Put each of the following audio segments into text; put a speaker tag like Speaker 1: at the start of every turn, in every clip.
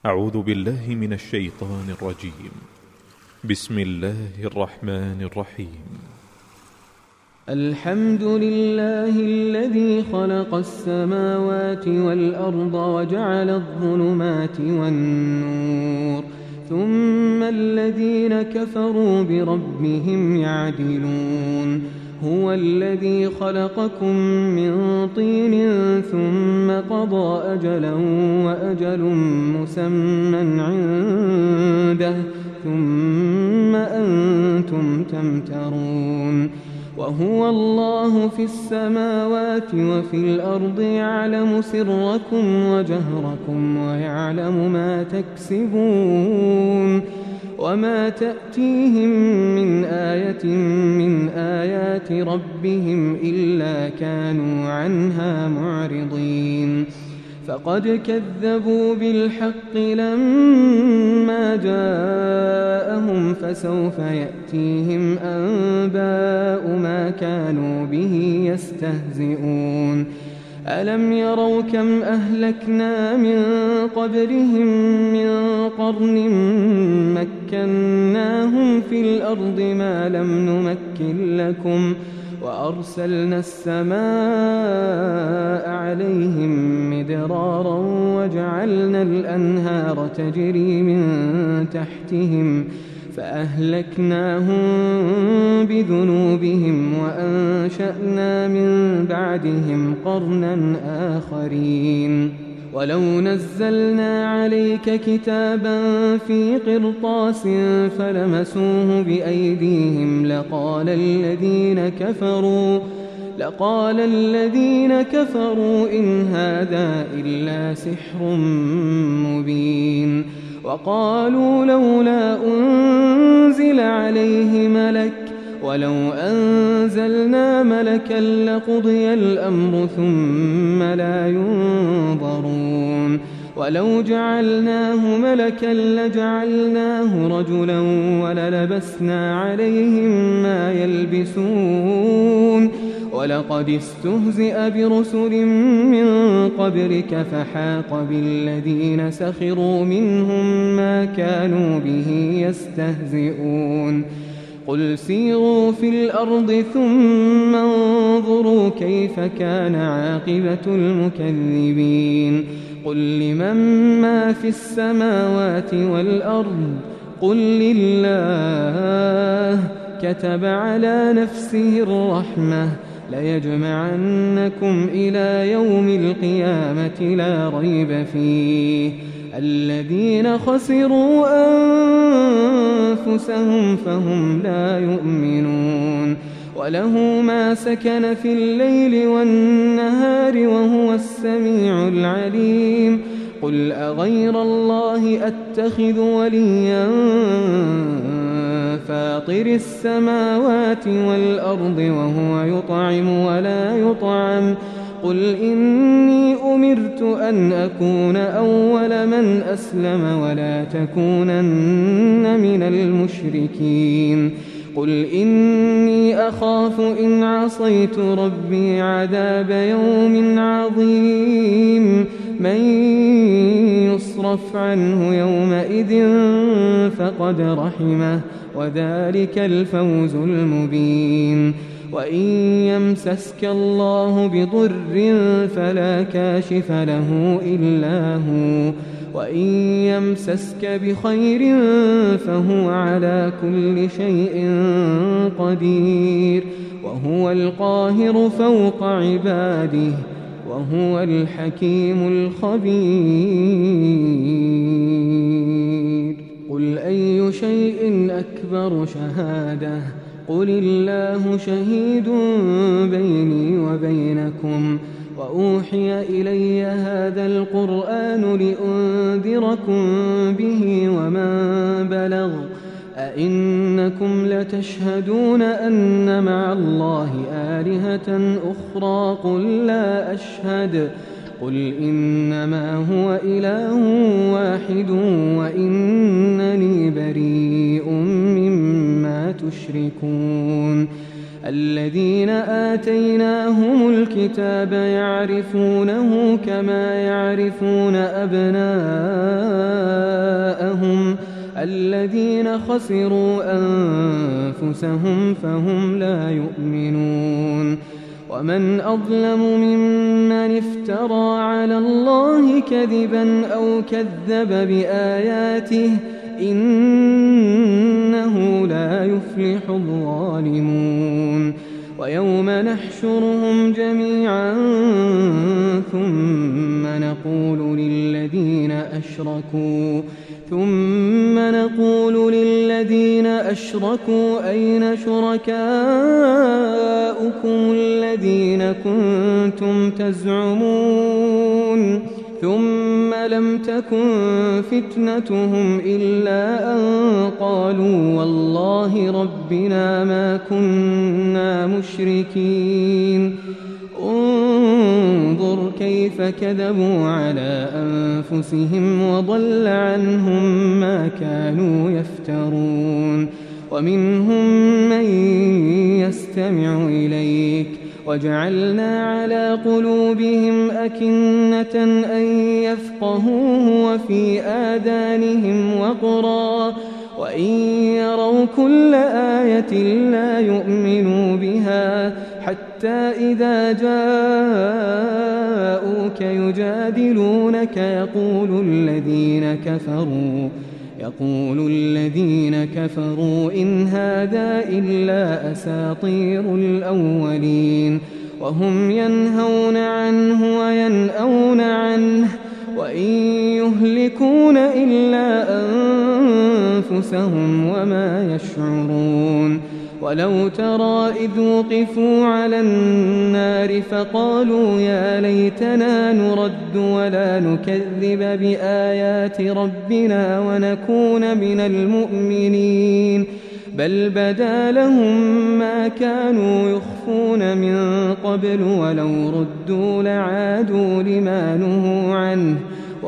Speaker 1: أعوذ بالله من الشيطان الرجيم. بسم الله الرحمن الرحيم.
Speaker 2: الحمد لله الذي خلق السماوات والأرض وجعل الظلمات والنور ثم الذين كفروا بربهم يعدلون. هو الذي خلقكم من طين ثم قضى أجلا وأجل مسمى عنده ثم أنتم تمترون. وهو الله في السماوات وفي الأرض يعلم سركم وجهركم ويعلم ما تكسبون. وما تأتيهم من آية من آيات ربهم إلا كانوا عنها معرضين. فقد كذبوا بالحق لما جاءهم فسوف يأتيهم أنباء ما كانوا به يستهزئون. ألم يروا كم أهلكنا من قبلهم من قرن مكناهم في الأرض ما لم نمكن لكم وأرسلنا السماء عليهم مدرارا وجعلنا الأنهار تجري من تحتهم فأهلكناهم بذنوبهم وأنشأنا من بعدهم قرنا آخرين. ولو نزلنا عليك كتابا في قرطاس فلمسوه بأيديهم لقال الذين كفروا إن هذا إلا سحر مبين. وقالوا لولا أنزل عليه ملك ولو أنزلنا ملكا لقضي الأمر ثم لا ينظرون. ولو جعلناه ملكا لجعلناه رجلا وللبسنا عليهم ما يلبسون. ولقد استهزئ برسل من قبلك فحاق بالذين سخروا منهم ما كانوا به يستهزئون. قل سيروا في الأرض ثم انظروا كيف كان عاقبة المكذبين. قل لمن ما في السماوات والأرض قل لله كتب على نفسه الرحمة ليجمعنكم إلى يوم القيامة لا ريب فيه. الذين خسروا أنفسهم فهم لا يؤمنون. وله ما سكن في الليل والنهار وهو السميع العليم. قل أغير الله أتخذ وليا فاطر السماوات والأرض وهو يطعم ولا يطعم. قل إني أمرت أن أكون أول من أسلم ولا تكونن من المشركين. قل إني أخاف إن عصيت ربي عذاب يوم عظيم. من يصرف عنه يومئذ فقد رحمه وذلك الفوز المبين. وإن يمسسك الله بضر فلا كاشف له إلا هو وإن يمسسك بخير فهو على كل شيء قدير. وهو القاهر فوق عباده وهو الحكيم الخبير. قل أي شيء أكبر شهادة قل الله شهيد بيني وبينكم. وأوحي إلي هذا القرآن لأنذركم به ومن بلغ. أئنكم لتشهدون أن مع الله آلهة أخرى قل لا أشهد. قل إنما هو إله واحد وإنني بريء مما تشركون. الذين آتيناهم الكتاب يعرفونه كما يعرفون أبناءهم الذين خسروا أنفسهم فهم لا يؤمنون ومن أظلم ممن افترى على الله كذبا أو كذب بآياته إنه لا يفلح الظالمون ويوم نحشرهم جميعا ثم نقول للذين أشركوا أين شركاؤكم الذين كنتم تزعمون ثم لم تكن فتنتهم إلا أن قالوا والله ربنا ما كنا مشركين انظر كيف كذبوا على أنفسهم وضل عنهم ما كانوا يفترون ومنهم من يستمع إليك وجعلنا على قلوبهم أكنة أن يفقهوه وفي آذانهم وقرا وإن يروا كل آية لا يؤمنوا بها حتى إذا جاءوك يجادلونك يقول الذين كفروا إن هذا إلا أساطير الأولين وهم ينهون عنه وينأون عنه وإن يهلكون إلا أنفسهم وما يشعرون ولو ترى إذ وقفوا على النار فقالوا يا ليتنا نرد ولا نكذب بآيات ربنا ونكون من المؤمنين بل بدا لهم ما كانوا يخفون من قبل ولو ردوا لعادوا لما نهوا عنه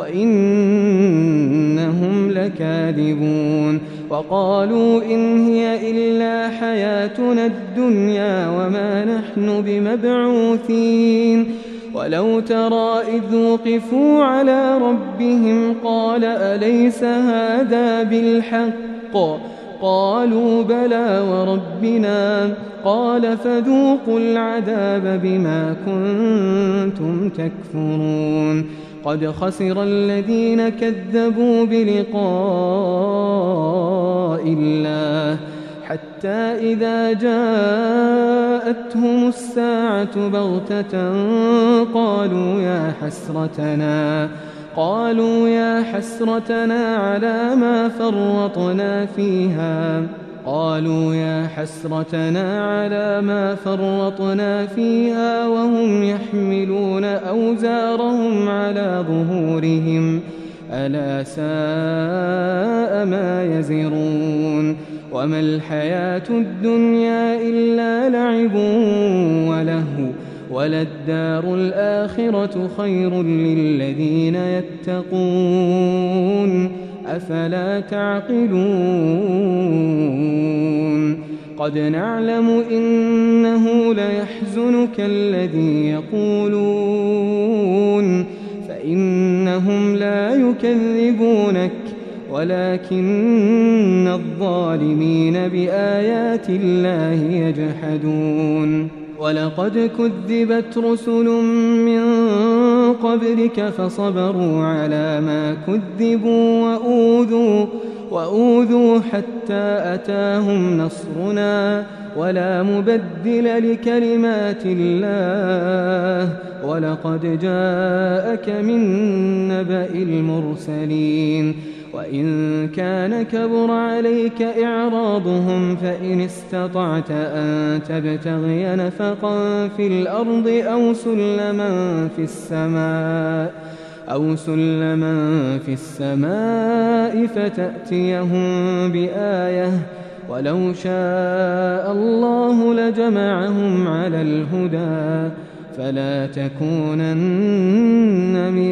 Speaker 2: وإنهم لكاذبون وقالوا إن هي إلا حياتنا الدنيا وما نحن بمبعوثين ولو ترى إذ وقفوا على ربهم قال أليس هذا بالحق قالوا بلى وربنا قال فذوقوا العذاب بما كنتم تكفرون قد خسر الذين كذبوا بلقاء الله حتى إذا جاءتهم الساعة بغتة قالوا يا حسرتنا على ما فرطنا فيها وهم يحملون أوزارهم على ظهورهم ألا ساء ما يزرون وما الحياة الدنيا إلا لعب ولهو وللدار الآخرة خير للذين يتقون أفلا تعقلون قد نعلم إنه ليحزنك الذي يقولون فإنهم لا يكذبونك ولكن الظالمين بآيات الله يجحدون ولقد كذبت رسل من قبلك فصبروا على ما كذبوا وأوذوا حتى أتاهم نصرنا ولا مبدل لكلمات الله ولقد جاءك من نبأ المرسلين وإن كان كبر عليك إعراضهم فإن استطعت أن تبتغي نفقا في الأرض أو سلما في السماء فتأتيهم بآية ولو شاء الله لجمعهم على الهدى فلا تكونن من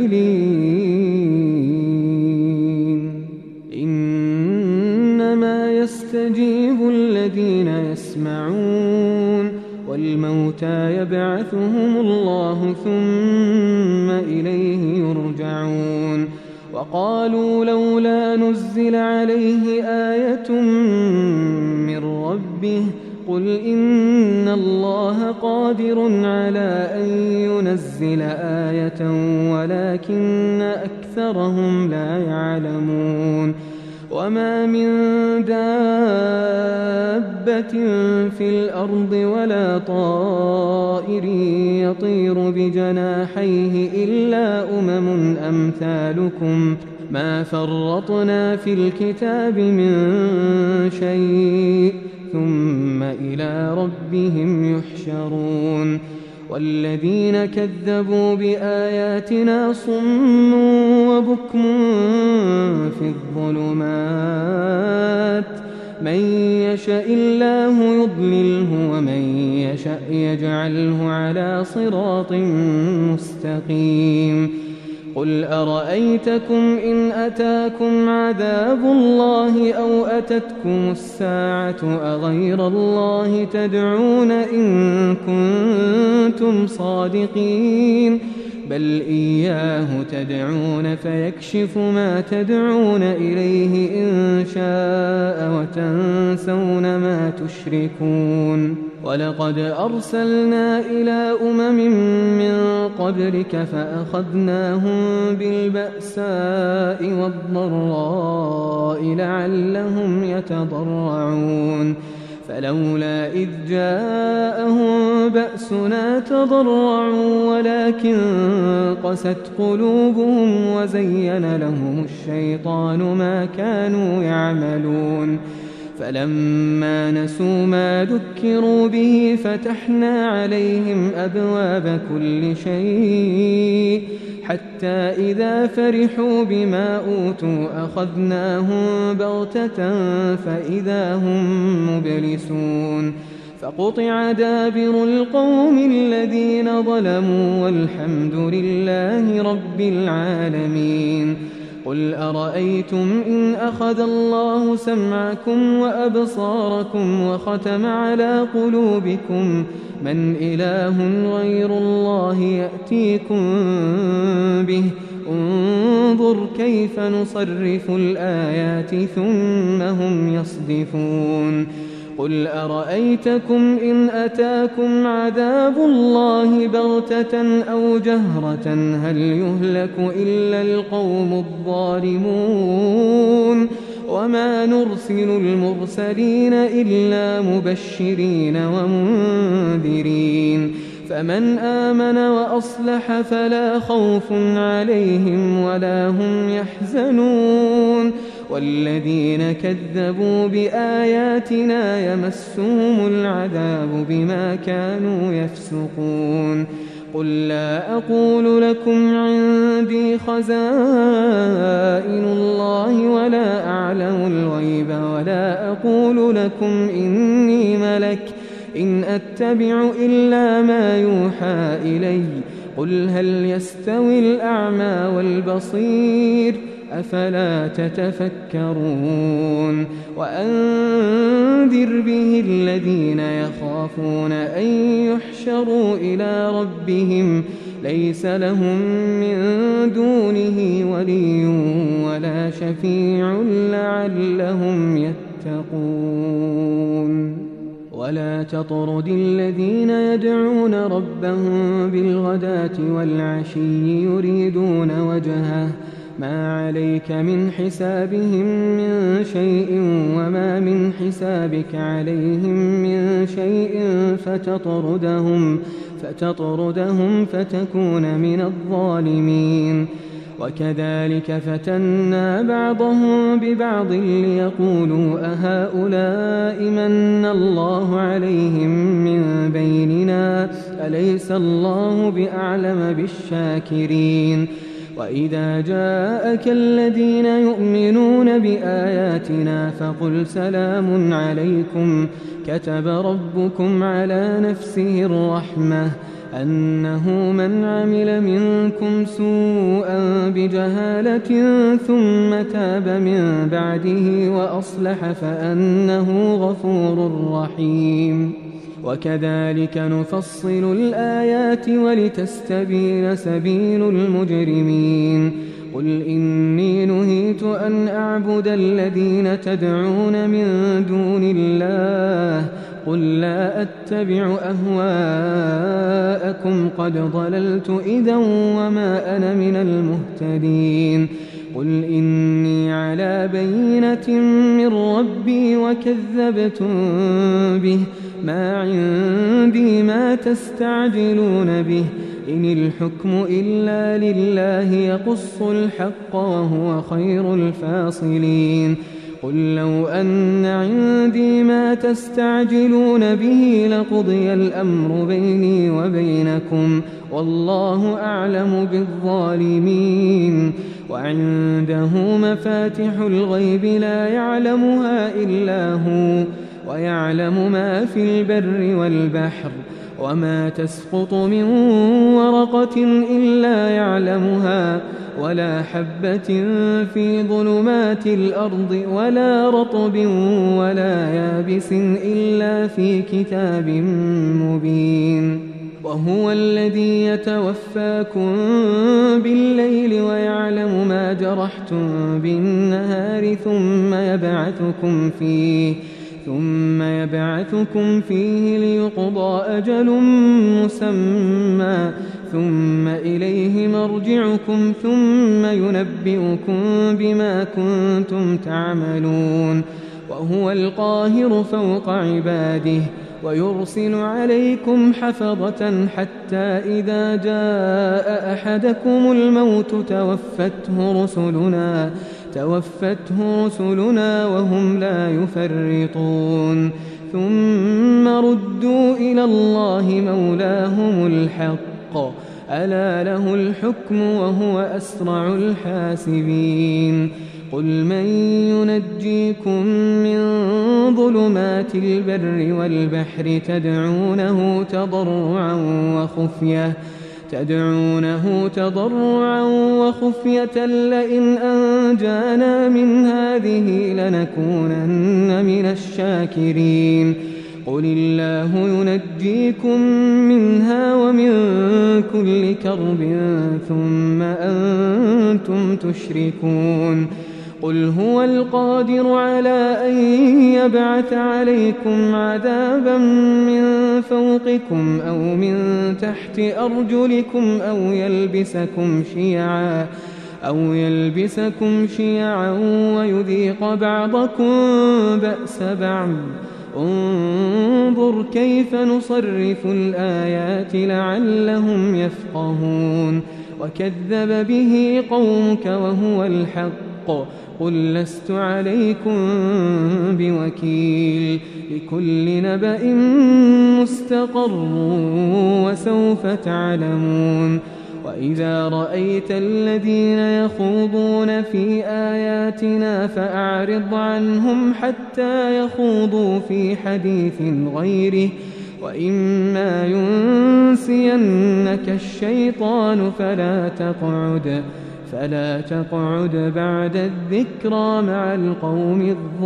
Speaker 2: الجاهلين إنما يستجيب الذين يسمعون والموتى يبعثهم الله ثم إليه يرجعون وقالوا لولا نزل عليه آية من ربه قل إن الله قادر على أن ينزل آية ولكن أكثرهم لا يعلمون وما من دابة في الأرض ولا طائر يطير بجناحيه إلا أمثالكم ما فرطنا في الكتاب من شيء ثم إلى ربهم يحشرون والذين كذبوا بآياتنا صم وبكم في الظلمات من يشاء الله يضلله ومن يشاء يجعله على صراط مستقيم قل أرأيتكم إن أتاكم عذاب الله أو أتتكم الساعة أغير الله تدعون إن كنتم صادقين بل إياه تدعون فيكشف ما تدعون إليه إن شاء وتنسون ما تشركون ولقد أرسلنا إلى من قبلك فأخذناهم بالبأساء والضراء لعلهم يتضرعون فلولا إذ جاءهم بأسنا تضرعوا ولكن قست قلوبهم وزين لهم الشيطان ما كانوا يعملون فلما نسوا ما ذكروا به فتحنا عليهم أبواب كل شيء حتى إذا فرحوا بما أوتوا أخذناهم بغتة فإذا هم مبلسون فقطع دابر القوم الذين ظلموا والحمد لله رب العالمين قل أرأيتم إن أخذ الله سمعكم وأبصاركم وختم على قلوبكم من إله غير الله يأتيكم به انظر كيف نصرف الآيات ثم هم يصدفون قل أرأيتكم إن أتاكم عذاب الله بغتة أو جهرة هل يهلك إلا القوم الظالمون وما نرسل المرسلين إلا مبشرين ومنذرين فمن آمن وأصلح فلا خوف عليهم ولا هم يحزنون والذين كذبوا بآياتنا يمسهم العذاب بما كانوا يفسقون قل لا أقول لكم عندي خزائن الله ولا أعلم الغيب ولا أقول لكم إني ملك إن أتبع إلا ما يوحى إلي قل هل يستوي الأعمى والبصير أفلا تتفكرون وأنذر به الذين يخافون أن يحشروا إلى ربهم ليس لهم من دونه ولي ولا شفيع لعلهم يتقون ولا تطرد الذين يدعون ربهم بالغداة والعشي يريدون وجهه ما عليك من حسابهم من شيء وما من حسابك عليهم من شيء فتطردهم فتكون من الظالمين وكذلك فتنا بعضهم ببعض ليقولوا أهؤلاء من الله عليهم من بيننا أليس الله بأعلم بالشاكرين وإذا جاءك الذين يؤمنون بآياتنا فقل سلام عليكم كتب ربكم على نفسه الرحمة أنه من عمل منكم سوءا بجهالة ثم تاب من بعده وأصلح فأنه غفور رحيم. وكذلك نفصل الآيات ولتستبين سبيل المجرمين. قل إني نهيت أن أعبد الذين تدعون من دون الله قل لا أتبع أهواءكم قد ضللت إذا وما أنا من المهتدين. قل إني على بينة من ربي وكذبتم به ما عندي ما تستعجلون به إن الحكم إلا لله يقص الحق وهو خير الفاصلين. قل لو أن عندي ما تستعجلون به لقضي الأمر بيني وبينكم والله أعلم بالظالمين. وعنده مفاتح الغيب لا يعلمها إلا هو ويعلم ما في البر والبحر وما تسقط من ورقة إلا يعلمها ولا حبة في ظلمات الأرض ولا رطب ولا يابس إلا في كتاب مبين. وهو الذي يتوفاكم بالليل ويعلم ما جرحتم بالنهار ثم يبعثكم فيه ليقضى أجل مسمى ثم إليه مرجعكم ثم ينبئكم بما كنتم تعملون. وهو القاهر فوق عباده ويرسل عليكم حفظة حتى إذا جاء أحدكم الموت توفته رسلنا وهم لا يفرطون. ثم ردوا إلى الله مولاهم الحق ألا له الحكم وهو أسرع الحاسبين. قل من ينجيكم من ظلمات البر والبحر تدعونه تضرعا وخفية لئن أنجانا من هذه لنكونن من الشاكرين. قل الله ينجيكم منها ومن كل كرب ثم أنتم تشركون. قل هو القادر على أن يبعث عليكم عذابا من فوقكم أو من تحت أرجلكم أو يلبسكم شيعا ويذيق بعضكم بأس بعض. انظر كيف نصرف الآيات لعلهم يفقهون. وكذب به قومك وهو الحق قل لست عليكم بوكيل. لكل نبأ مستقر وسوف تعلمون. وإذا رأيت الذين يخوضون في آياتنا فأعرض عنهم حتى يخوضوا في حديث غيره وإما ينسينك الشيطان فلا تقعد بعد الذكرى مع القوم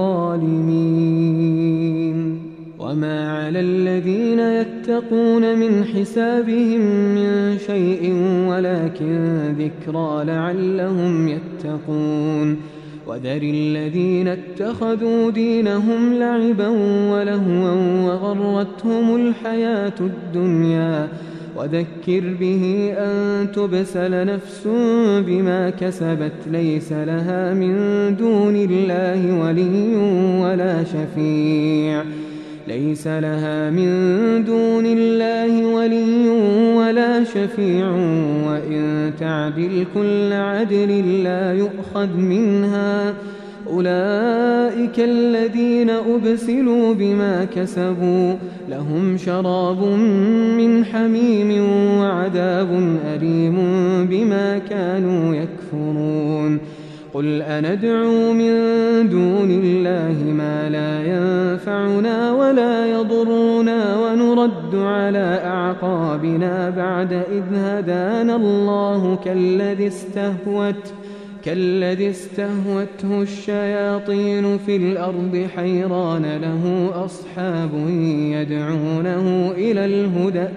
Speaker 2: الظالمين. وما على الذين يتقون من حسابهم من شيء ولكن ذكرى لعلهم يتقون. وذر الذين اتخذوا دينهم لعبا ولهوا وغرتهم الحياة الدنيا وذكر به أن تبسل نفس بما كسبت ليس لها من دون الله ولي ولا شفيع وإن تعدل كل عدل لا يؤخذ منها. أولئك الذين أبسلوا بما كسبوا لهم شراب من حميم وعذاب أليم بما كانوا يكفرون. قل أندعو من دون الله ما لا ينفعنا ولا يضرنا نرد على أعقابنا بعد إذ هدانا الله كالذي استهوته الشياطين في الأرض حيران له أصحاب يدعونه إلى الهدى